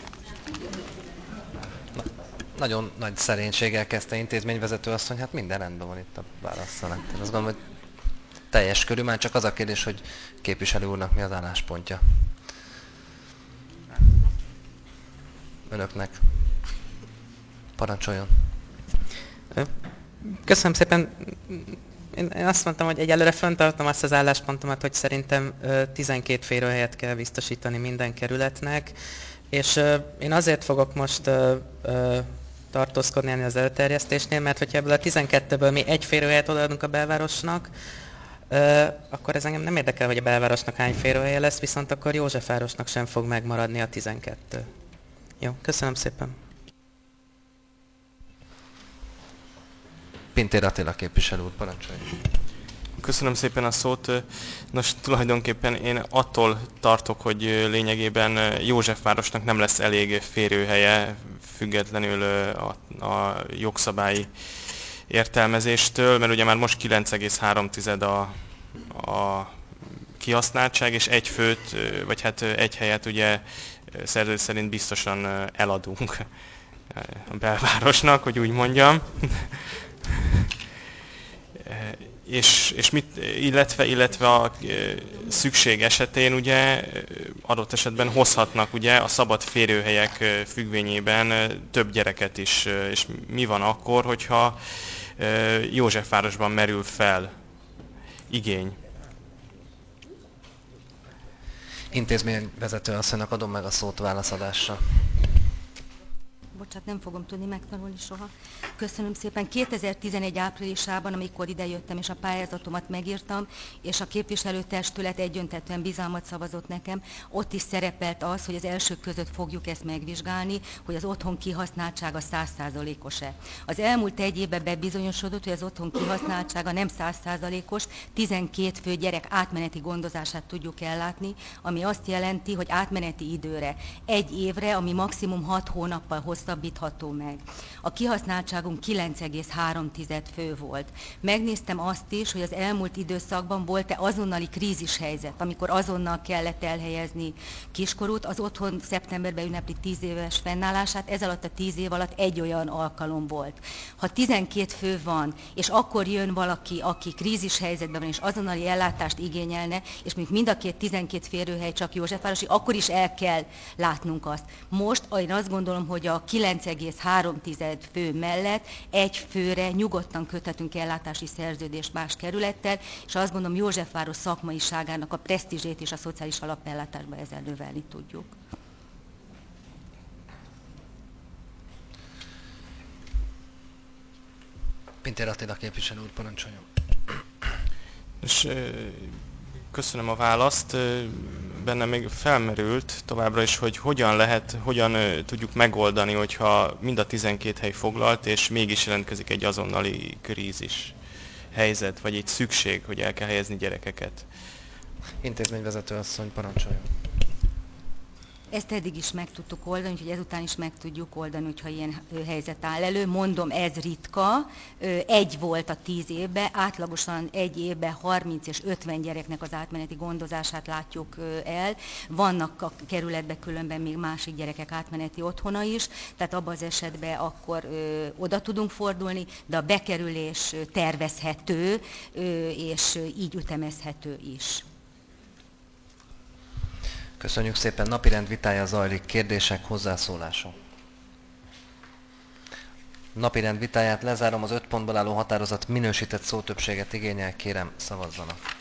Nagyon nagy szerénységgel kezdte intézményvezető asszony, hát minden rendben van itt a válasszal. Én azt gondolom, hogy teljes körül, már csak az a kérdés, hogy képviselő úrnak mi az álláspontja. Önöknek. Parancsoljon. Köszönöm szépen. Én azt mondtam, hogy egyelőre fenntartom azt az álláspontomat, hogy szerintem tizenkét férőhelyet kell biztosítani minden kerületnek, és én azért fogok most tartózkodni az előterjesztésnél, mert hogyha ebből a tizenkettőből mi egy férőhelyet odaadunk a belvárosnak, akkor ez engem nem érdekel, hogy a belvárosnak hány férőhelye lesz, viszont akkor Józsefvárosnak sem fog megmaradni a tizenkettő. Jó, köszönöm szépen. Pintér Attila képviselő úr, parancsolja. Köszönöm szépen a szót. Nos, tulajdonképpen én attól tartok, hogy lényegében Józsefvárosnak nem lesz elég férőhelye, függetlenül a, a jogszabályi értelmezéstől, mert ugye már most kilenc egész három a, a kihasználtság, és egy főt, vagy hát egy helyet ugye szerződés szerint biztosan eladunk a belvárosnak, hogy úgy mondjam. És, és mit, illetve, illetve a szükség esetén ugye adott esetben hozhatnak ugye a szabad férőhelyek függvényében több gyereket is. És mi van akkor, hogyha Józsefvárosban merül fel igény? Intézményvezető asszonynak adom meg a szót válaszadásra. Bocsát, nem fogom tudni megtanulni soha. Köszönöm szépen. kétezer-tizenegy áprilisában, amikor idejöttem és a pályázatomat megírtam, és a képviselőtestület egyöntetően bizalmat szavazott nekem, ott is szerepelt az, hogy az elsők között fogjuk ezt megvizsgálni, hogy az otthon kihasználtsága száz százalékos-e. Az elmúlt egy évben bebizonyosodott, hogy az otthon kihasználtsága nem száz százalékos, tizenkét fő gyerek átmeneti gondozását tudjuk ellátni, ami azt jelenti, hogy átmeneti időre, egy évre, ami maximum hat hónappal hosszabb hosszabbítható meg. A kihasználtságunk kilenc egész három fő volt. Megnéztem azt is, hogy az elmúlt időszakban volt-e azonnali krízishelyzet, amikor azonnal kellett elhelyezni kiskorút. Az otthon szeptemberben ünnepli tíz éves fennállását, ez alatt a tíz év alatt egy olyan alkalom volt. Ha tizenkét fő van, és akkor jön valaki, aki krízishelyzetben van, és azonnali ellátást igényelne, és mint mind a két tizenkét férőhely csak Józsefvárosi, akkor is el kell látnunk azt. Most én azt gondolom, hogy a kilenc egész három fő mellett egy főre nyugodtan köthetünk ellátási szerződést más kerülettel, és azt gondolom, Józsefváros szakmaiságának a presztízsét és a szociális alapellátásba ezzel növelni tudjuk. Pintér Attila képviselő úr, parancsoljon. És köszönöm a választ. Bennem még felmerült továbbra is, hogy hogyan lehet, hogyan tudjuk megoldani, hogyha mind a tizenkét hely foglalt, és mégis jelentkezik egy azonnali krízis helyzet, vagy egy szükség, hogy el kell helyezni gyerekeket. Intézményvezető asszony, parancsoljon. Ezt eddig is meg tudtuk oldani, úgyhogy ezután is meg tudjuk oldani, hogyha ilyen helyzet áll elő. Mondom, ez ritka, egy volt a tíz évben, átlagosan egy évben harminc és ötven gyereknek az átmeneti gondozását látjuk el. Vannak a kerületben különben még másik gyerekek átmeneti otthona is, tehát abban az esetben akkor ö, oda tudunk fordulni, de a bekerülés tervezhető, ö, és így ütemezhető is. Köszönjük szépen. Napirend vitája zajlik. Kérdések, hozzászólások. Napirend vitáját lezárom. Az öt pontból álló határozat minősített szótöbbséget igényel. Kérem, szavazzanak.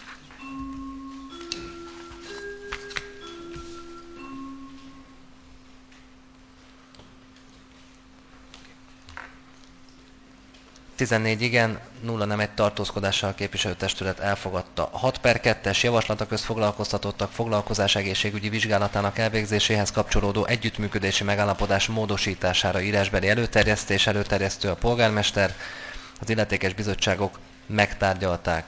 tizennégy igen, nulla nem egy tartózkodással a képviselőtestület elfogadta. hat per kettes javaslat a közfoglalkoztatottak foglalkozásegészségügyi vizsgálatának elvégzéséhez kapcsolódó együttműködési megállapodás módosítására írásbeli előterjesztés, előterjesztő a polgármester, az illetékes bizottságok megtárgyalták.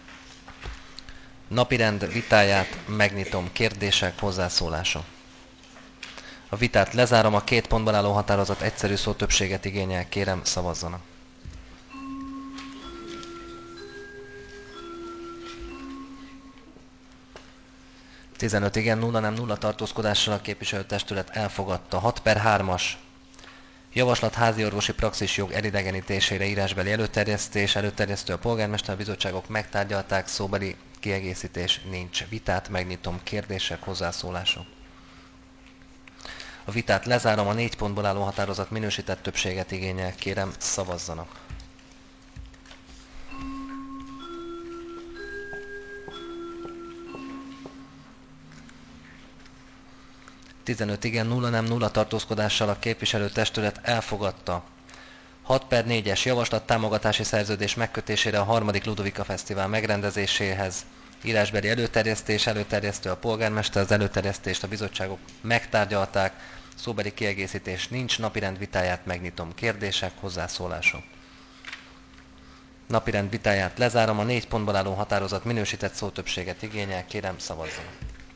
Napirend vitáját megnyitom. Kérdések, hozzászólások. A vitát lezárom. A két pontban álló határozat egyszerű szótöbbséget igényel. Kérem, szavazzanak. tizenöt igen, nulla nem, nulla tartózkodással a képviselőtestület elfogadta. hat per hármas javaslat háziorvosi praxisjog elidegenítésére írásbeli előterjesztés, előterjesztő a polgármester, a bizottságok megtárgyalták, szóbeli kiegészítés nincs. Vitát megnyitom. Kérdések, hozzászólások. A vitát lezárom. A négy pontból álló határozat minősített többséget igényel. Kérem, szavazzanak. tizenöt igen, nulla nem, nulla tartózkodással a képviselőtestület elfogadta. hat per négyes javaslat támogatási szerződés megkötésére a harmadik Ludovika Fesztivál megrendezéséhez. Írásbeli előterjesztés, előterjesztő a polgármester, az előterjesztést a bizottságok megtárgyalták, szóbeli kiegészítés nincs, napirend vitáját megnyitom. Kérdések, hozzászólások. Napirend vitáját lezárom, a négy pontból álló határozat minősített szótöbbséget igényel, kérem, szavazzanak.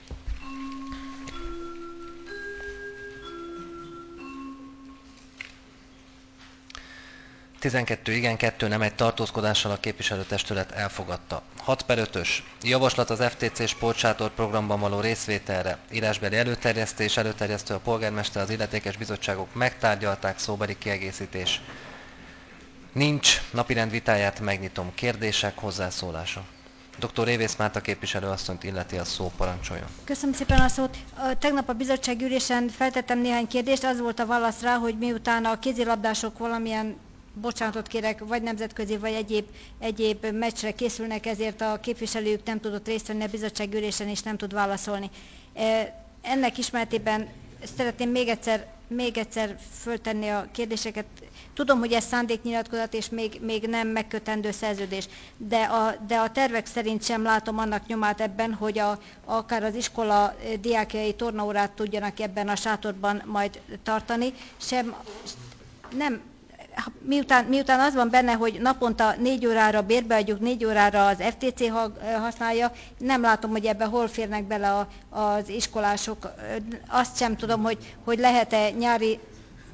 tizenkettő igen, kettő nem, egy tartózkodással a képviselőtestület elfogadta. hat per ötös javaslat az ef té cé sportsátor programban való részvételre. Írásbeli előterjesztés, előterjesztő a polgármester, az illetékes bizottságok megtárgyalták, szóbeli kiegészítés nincs. Napirend vitáját megnyitom. Kérdések, hozzászólása. doktor Révész Márta képviselő asszonyt illeti a szó, parancsoljon. Köszönöm szépen a szót. Tegnap a bizottsági ülésen feltettem néhány kérdést, az volt a válasz rá, hogy miután a kézilabdások valamilyen, bocsánatot kérek, vagy nemzetközi, vagy egyéb, egyéb meccsre készülnek, ezért a képviselőjük nem tudott részt venni a bizottsági ülésen, és nem tud válaszolni. Ennek ismeretében szeretném még egyszer, még egyszer föltenni a kérdéseket. Tudom, hogy ez szándéknyilatkozat, és még, még nem megkötendő szerződés, de a, de a tervek szerint sem látom annak nyomát ebben, hogy a, akár az iskola diákjai tornaórát tudjanak ebben a sátorban majd tartani, sem nem. Miután, miután az van benne, hogy naponta négy órára bérbe adjuk, négy órára az ef té cé használja, nem látom, hogy ebbe hol férnek bele a, az iskolások. Azt sem tudom, hogy, hogy lehet-e nyári,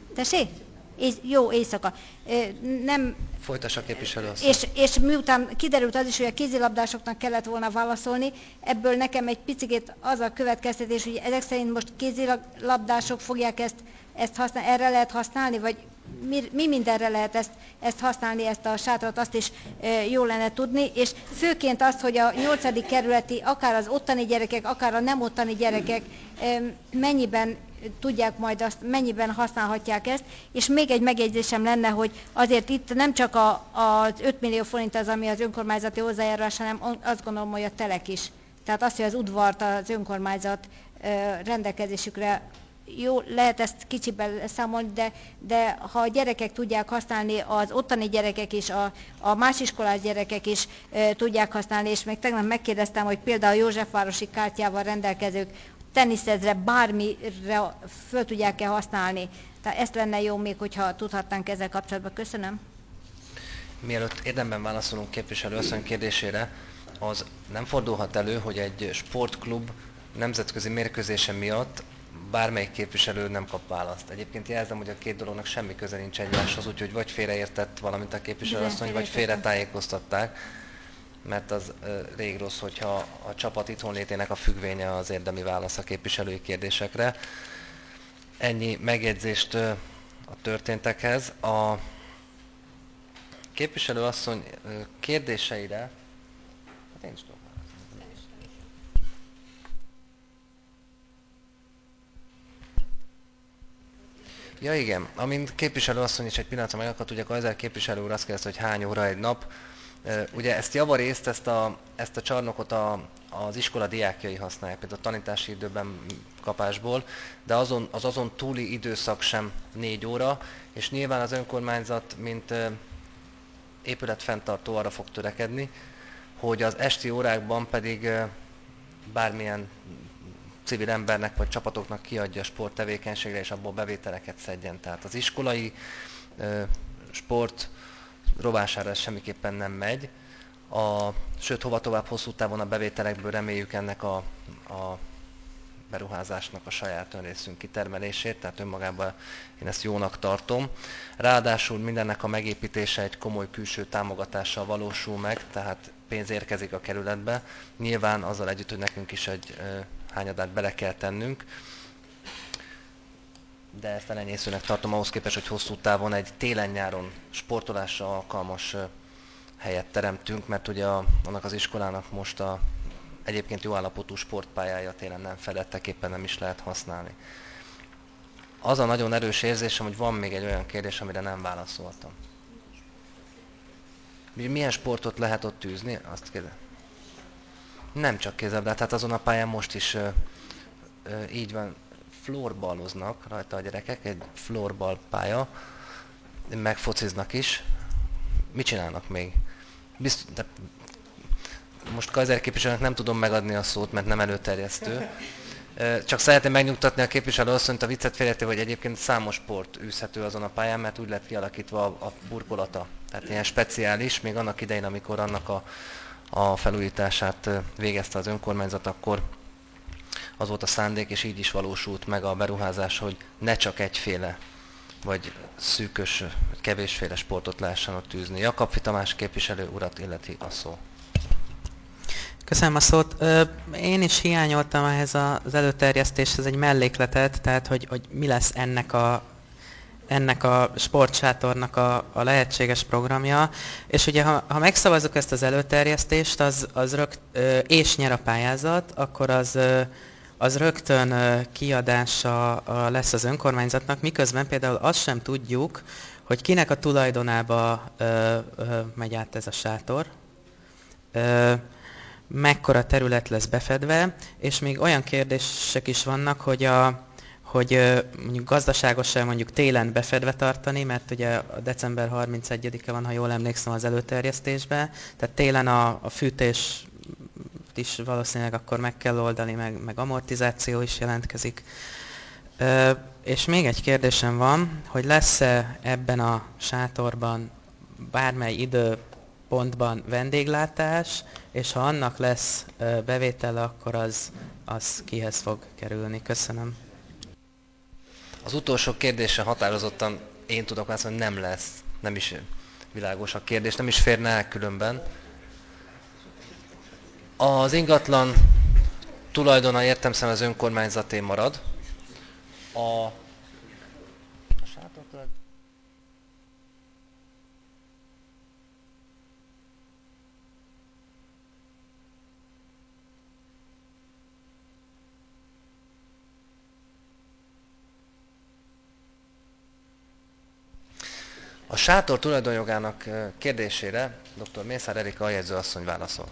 Tessék? És, jó, éjszaka. Nem... Folytassa képviselő asszony. És, és miután kiderült az is, hogy a kézilabdásoknak kellett volna válaszolni, ebből nekem egy picit az a következtetés, hogy ezek szerint most kézilabdások fogják ezt, ezt használni, erre lehet használni, vagy mi, mi mindenre lehet ezt, ezt használni, ezt a sátrat, azt is e, jó lenne tudni, és főként azt, hogy a nyolcadik kerületi, akár az ottani gyerekek, akár a nem ottani gyerekek e, mennyiben tudják majd azt, mennyiben használhatják ezt, és még egy megjegyzésem lenne, hogy azért itt nem csak a, az öt millió forint az, ami az önkormányzati hozzájárulás, hanem azt gondolom, hogy a telek is. Tehát azt, hogy az udvart az önkormányzat e, rendelkezésükre, jó, lehet ezt kicsiben számolni, de, de ha a gyerekek tudják használni, az ottani gyerekek is, a, a más iskolás gyerekek is e, tudják használni, és még tegnap megkérdeztem, hogy például Józsefvárosi kártyával rendelkezők teniszezre, bármire föl tudják-e használni. Tehát ezt lenne jó még, hogyha tudhatnánk ezzel kapcsolatban. Köszönöm. Mielőtt érdemben válaszolunk képviselő asszony kérdésére, az nem fordulhat elő, hogy egy sportklub nemzetközi mérkőzése miatt bármelyik képviselő nem kap választ. Egyébként jelzem, hogy a két dolognak semmi köze nincs egymáshoz, úgyhogy vagy félreértett valamint a képviselő asszony, vagy félretájékoztatták, mert az ö, rég rossz, hogyha a csapat itthonlétének a függvénye az érdemi válasz a képviselői kérdésekre. Ennyi megjegyzést ö, a történtekhez. A képviselő asszony ö, kérdéseire, hát én is tudom. Ja igen, amint képviselő asszony is egy pillanatra megakadt, ugye Kajzer képviselő úr azt kérdezte, hogy hány óra egy nap. Ugye ezt javarészt, ezt a, ezt a csarnokot a, az iskola diákjai használják, például a tanítási időben kapásból, de azon, az azon túli időszak sem négy óra, és nyilván az önkormányzat, mint épületfenntartó arra fog törekedni, hogy az esti órákban pedig bármilyen civil embernek vagy csapatoknak kiadja a sporttevékenységre, és abból bevételeket szedjen. Tehát az iskolai sport rovására ez semmiképpen nem megy. A, sőt, hova tovább hosszú távon a bevételekből reméljük ennek a, a beruházásnak a saját önrészünk kitermelését, tehát önmagában én ezt jónak tartom. Ráadásul mindennek a megépítése egy komoly külső támogatással valósul meg, tehát pénz érkezik a kerületbe. Nyilván azzal együtt, hogy nekünk is egy ö, hányadát bele kell tennünk, de ezt elenyészőnek tartom ahhoz képest, hogy hosszú távon egy télen-nyáron sportolásra alkalmas ö, helyet teremtünk, mert ugye a, annak az iskolának most a egyébként jó állapotú sportpályája télen nem fedettek, éppen nem is lehet használni. Az a nagyon erős érzésem, hogy van még egy olyan kérdés, amire nem válaszoltam. Milyen sportot lehet ott űzni? Azt kérdez. Nem csak kézilabdát, tehát azon a pályán most is ö, ö, így van, floorballoznak rajta a gyerekek, egy floorball pálya, meg fociznak is. Mit csinálnak még? Bizt, de most Kajzer képviselőnek nem tudom megadni a szót, mert nem előterjesztő. Csak szeretném megnyugtatni a képviselő asszonyt, a viccet félretéve, hogy egyébként számos sport űzhető azon a pályán, mert úgy lett kialakítva a, a burkolata. Tehát ilyen speciális, még annak idején, amikor annak a, a felújítását végezte az önkormányzat, akkor az volt a szándék, és így is valósult meg a beruházás, hogy ne csak egyféle, vagy szűkös, vagy kevésféle sportot lehessen ott űzni. Jakab Tamás képviselő urat illeti a szó. Köszönöm a szót. Én is hiányoltam ehhez az előterjesztéshez egy mellékletet, tehát hogy, hogy mi lesz ennek a, ennek a sportsátornak a, a lehetséges programja. És ugye ha, ha megszavazzuk ezt az előterjesztést, az, az rögt, és nyer a pályázat, akkor az, az rögtön kiadása lesz az önkormányzatnak, miközben például azt sem tudjuk, hogy kinek a tulajdonába megy át ez a sátor. Mekkora terület lesz befedve, és még olyan kérdések is vannak, hogy, a, hogy mondjuk gazdaságos-e mondjuk télen befedve tartani, mert ugye a december harmincegyedike van, ha jól emlékszem, az előterjesztésbe, tehát télen a, a fűtés is valószínűleg akkor meg kell oldani, meg, meg amortizáció is jelentkezik. Ö, és még egy kérdésem van, hogy lesz-e ebben a sátorban bármely idő pontban vendéglátás, és ha annak lesz bevétele, akkor az, az kihez fog kerülni. Köszönöm. Az utolsó kérdésre határozottan én tudok válaszolni, hogy nem lesz. Nem is világos a kérdés, nem is férne el különben. Az ingatlan tulajdona értelemszerűen az önkormányzaté marad. A, a sátortulajdon... A sátor tulajdonjogának kérdésére dr. Mészár Erika aljegyző asszony válaszol.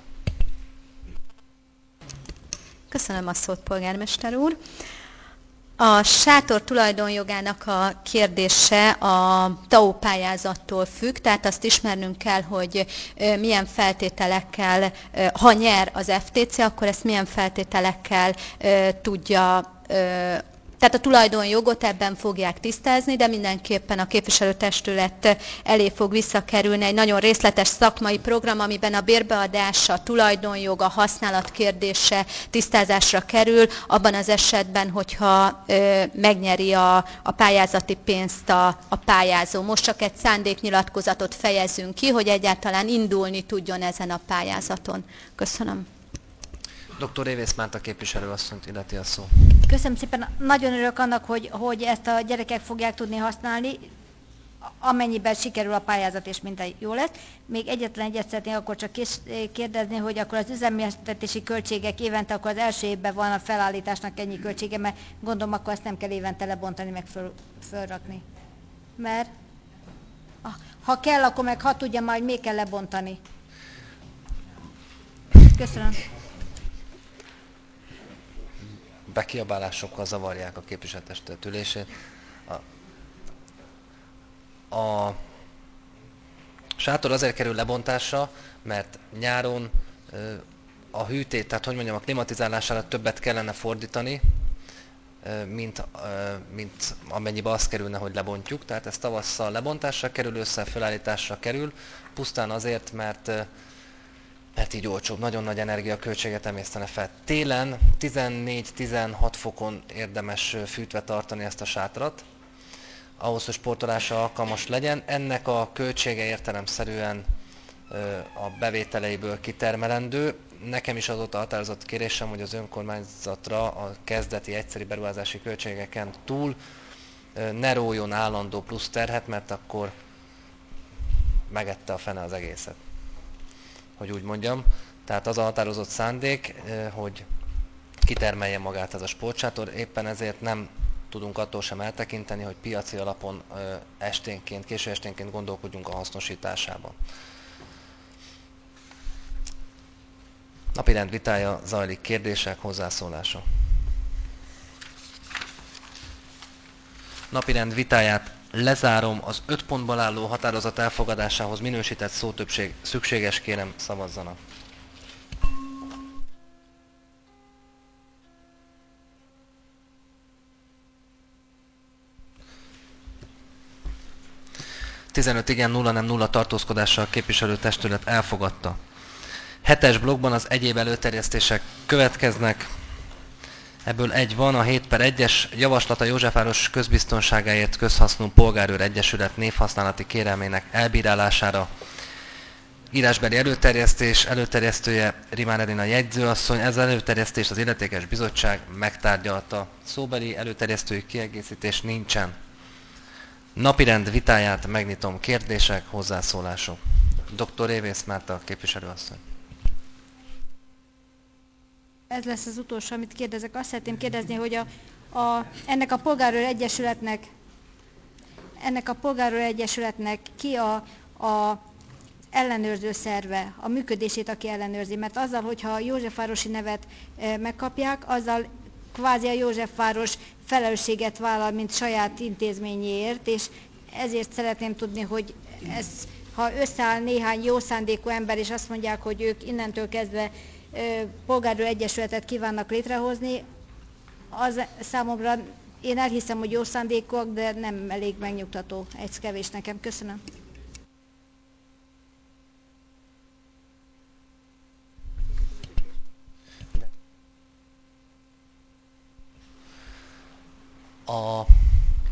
Köszönöm a szót, polgármester úr. A sátor tulajdonjogának a kérdése a té á o pályázattól függ, tehát azt ismernünk kell, hogy milyen feltételekkel, ha nyer az ef té cé, akkor ezt milyen feltételekkel tudja. Tehát a tulajdonjogot ebben fogják tisztázni, de mindenképpen a képviselőtestület elé fog visszakerülni egy nagyon részletes szakmai program, amiben a bérbeadás, a tulajdonjog, a használat kérdése tisztázásra kerül, abban az esetben, hogyha ö, megnyeri a, a pályázati pénzt a, a pályázó. Most csak egy szándéknyilatkozatot fejezünk ki, hogy egyáltalán indulni tudjon ezen a pályázaton. Köszönöm. doktor Révész Márta képviselőasszonyt illeti a szó. Köszönöm szépen. Nagyon örülök annak, hogy, hogy ezt a gyerekek fogják tudni használni, amennyiben sikerül a pályázat és minden jó lesz. Még egyetlen egyet szeretnék akkor csak kérdezni, hogy akkor az üzemeltetési költségek évente, akkor az első évben van a felállításnak ennyi költsége, mert gondolom akkor azt nem kell évente lebontani, meg föl, fölrakni. Mert ha kell, akkor meg ha tudja majd, még kell lebontani. Köszönöm. Bekiabálásokkal zavarják a képviselőtestület ülését. A, a sátor azért kerül lebontásra, mert nyáron a hűtét, tehát hogy mondjam, a klimatizálására többet kellene fordítani, mint, mint amennyibe az kerülne, hogy lebontjuk. Tehát ez tavasszal lebontásra kerül, ősszel felállításra kerül, pusztán azért, mert mert így olcsóbb, nagyon nagy energiaköltséget emésztene fel. Télen tizennégy-tizenhat fokon érdemes fűtve tartani ezt a sátrat, ahhoz, hogy sportolásra alkalmas legyen. Ennek a költsége értelemszerűen a bevételeiből kitermelendő. Nekem is adott a határozott kérésem, hogy az önkormányzatra a kezdeti egyszeri beruházási költségeken túl ne rójon állandó plusz terhet, mert akkor megette a fene az egészet, hogy úgy mondjam. Tehát az a határozott szándék, hogy kitermelje magát ez a sportsátor, éppen ezért nem tudunk attól sem eltekinteni, hogy piaci alapon esténként, késő esténként gondolkodjunk a hasznosításában. Napirend vitája zajlik, kérdések, hozzászólások. Napirend vitáját lezárom, az öt pontból álló határozat elfogadásához minősített szótöbbség szükséges, kérem szavazzanak. tizenöt igen, nulla nem, nulla tartózkodással a képviselőtestület elfogadta. Hetes blokkban az egyéb előterjesztések következnek. Ebből egy van, a hét per egyes javaslata Józsefváros közbiztonságáért közhasznú polgárőr egyesület névhasználati kérelmének elbírálására. Írásbeli előterjesztés, előterjesztője Rimán Edina jegyzőasszony, ez az előterjesztést az illetékes bizottság megtárgyalta. Szóbeli előterjesztői kiegészítés nincsen. Napirend vitáját megnyitom, kérdések, hozzászólások. doktor Révész Márta képviselőasszony. Ez lesz az utolsó, amit kérdezek. Azt szeretném kérdezni, hogy a, a, ennek a polgárőr egyesületnek, ennek a polgárőr egyesületnek ki a, a ellenőrző szerve, a működését, aki ellenőrzi. Mert azzal, hogyha a Józsefvárosi nevet e, megkapják, azzal kvázi a Józsefváros felelősséget vállal, mint saját intézményéért, és ezért szeretném tudni, hogy ez, ha összeáll néhány jó szándékú ember, és azt mondják, hogy ők innentől kezdve polgárőr egyesületet kívánnak létrehozni, az számomra, én elhiszem, hogy jó szándékúak, de nem elég megnyugtató. Ez kevés nekem. Köszönöm. A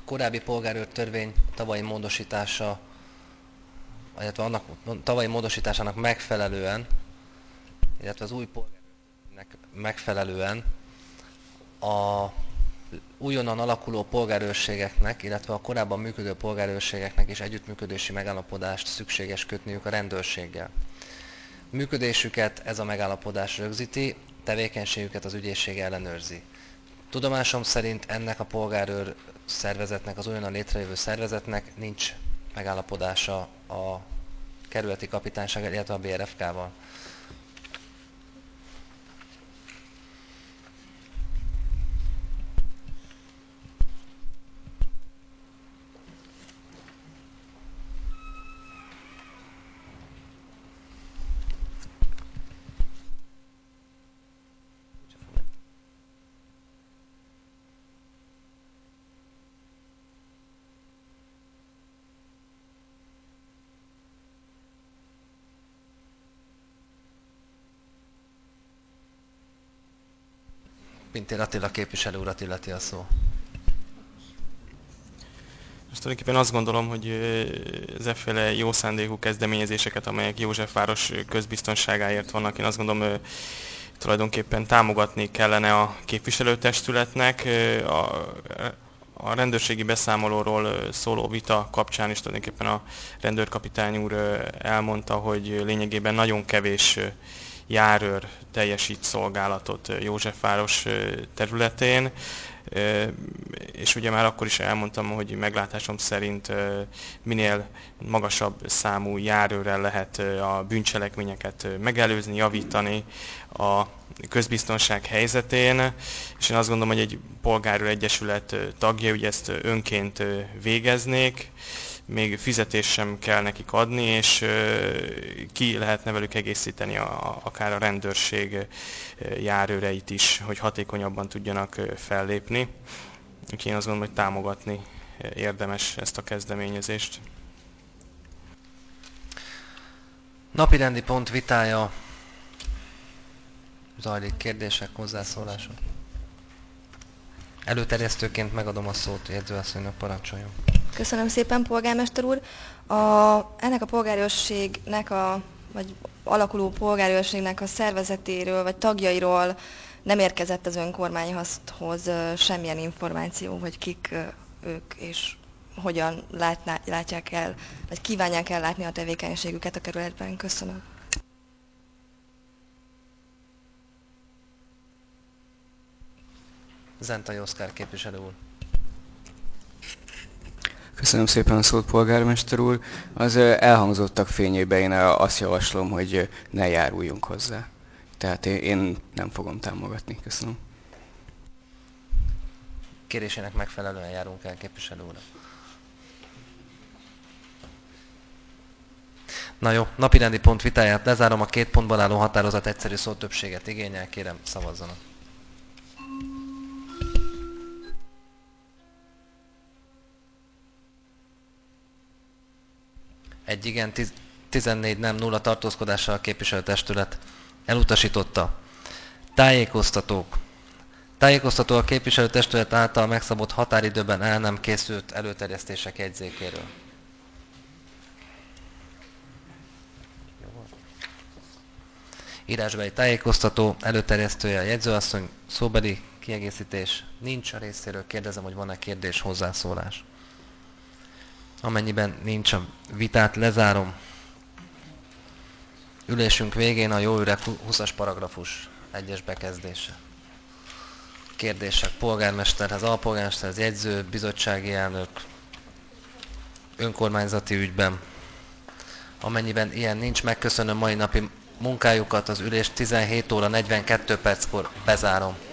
korábbi polgárőr törvény tavalyi módosítása, illetve annak tavalyi módosításának megfelelően, illetve az új polgárőrnek megfelelően a újonnan alakuló polgárőrségeknek, illetve a korábban működő polgárőrségeknek is együttműködési megállapodást szükséges kötniük a rendőrséggel. Működésüket ez a megállapodás rögzíti, tevékenységüket az ügyészség ellenőrzi. Tudomásom szerint ennek a polgárőr szervezetnek, az újonnan létrejövő szervezetnek nincs megállapodása a kerületi kapitánysággal, illetve a bé er ef ká-val. Pintér Attila képviselő urat illeti a szó. Most tulajdonképpen azt gondolom, hogy az efféle jó szándékú kezdeményezéseket, amelyek Józsefváros közbiztonságáért vannak, én azt gondolom, tulajdonképpen támogatni kellene a képviselőtestületnek. A, a rendőrségi beszámolóról szóló vita kapcsán is tulajdonképpen a rendőrkapitány úr elmondta, hogy lényegében nagyon kevés járőr teljesít szolgálatot Józsefváros területén, és ugye már akkor is elmondtam, hogy meglátásom szerint minél magasabb számú járőrrel lehet a bűncselekményeket megelőzni, javítani a közbiztonság helyzetén, és én azt gondolom, hogy egy polgárőr egyesület tagja, ugye ezt önként végeznék, még fizetést sem kell nekik adni, és ki lehetne velük egészíteni a, akár a rendőrség járőreit is, hogy hatékonyabban tudjanak fellépni. Úgyhogy én azt gondolom, hogy támogatni érdemes ezt a kezdeményezést. Napirendi pont vitája zajlik, kérdések, hozzászólások. Előterjesztőként megadom a szót, jegyzőasszonynak, parancsoljon. Köszönöm szépen, polgármester úr. A, ennek a polgárőrségnek, a, vagy alakuló polgárőrségnek a szervezetéről, vagy tagjairól nem érkezett az önkormányhoz semmilyen információ, hogy kik ők, és hogyan látná, látják el, vagy kívánják el látni a tevékenységüket a kerületben. Köszönöm. Zentai Oszkár képviselő úr. Köszönöm szépen a szót, polgármester úr. Az elhangzottak fényében én azt javaslom, hogy ne járuljunk hozzá. Tehát én nem fogom támogatni. Köszönöm. Kérésének megfelelően járunk el, képviselő úr. Na jó, napirendi pont vitáját lezárom, a két pontban álló határozat egyszerű szótöbbséget igényel, kérem szavazzanak. Egy igen, tizennégy nem, nulla tartózkodással a képviselőtestület elutasította. Tájékoztatók. Tájékoztató a képviselőtestület által megszabott határidőben el nem készült előterjesztések jegyzékéről. Írásbeli tájékoztató, előterjesztője a jegyzőasszony, szóbeli kiegészítés nincs a részéről, kérdezem, hogy van-e kérdés, hozzászólás. Amennyiben nincs, a vitát lezárom. Ülésünk végén a jó öreg huszas paragrafus egyes bekezdése. Kérdések polgármesterhez, alpolgármesterhez, jegyző, bizottsági elnök, önkormányzati ügyben. Amennyiben ilyen nincs, megköszönöm mai napi munkájukat, az ülést tizenhét óra negyvenkét perckor bezárom.